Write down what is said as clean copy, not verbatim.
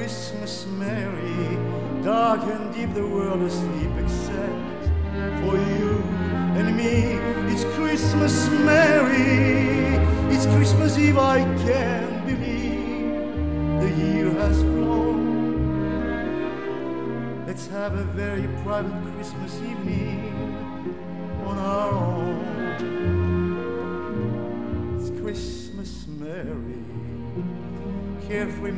Christmas merry. Dark and deep, the world asleep except for you and me. It's Christmas merry. It's Christmas Eve, I can't believe the year has flown. Let's have a very private Christmas evening on our own. It's Christmas merry. Carefree